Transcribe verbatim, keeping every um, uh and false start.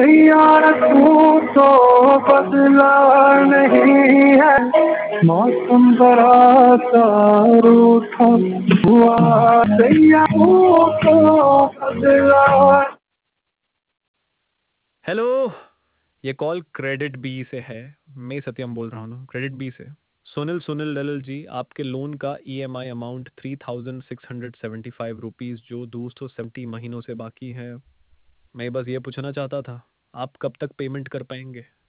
सैया रखूं तो बदला नहीं है, मौसम बड़ा सा रूठा हुआ सैया हूं तो बदला। हेलो, ये कॉल क्रेडिट बी से है। मैं सत्यम बोल रहा हूँ क्रेडिट बी से। सुनील सुनील ललिल जी, आपके लोन का EMI amount three thousand six hundred seventy five rupees जो दो सौ सेवेंटी महीनों से बाकी है। मैं बस ये पूछना चाहता था, आप कब तक पेमेंट कर पाएंगे?